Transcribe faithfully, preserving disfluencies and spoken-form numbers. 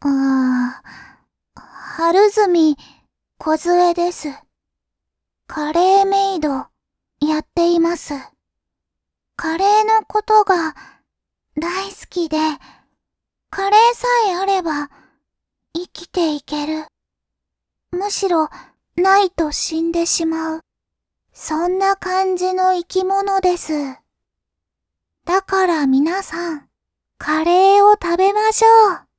あー、春住梢です。カレーメイドやっています。カレーのことが大好きで、カレーさえあれば生きていける。むしろないと死んでしまう。そんな感じの生き物です。だから皆さん、カレーを食べましょう。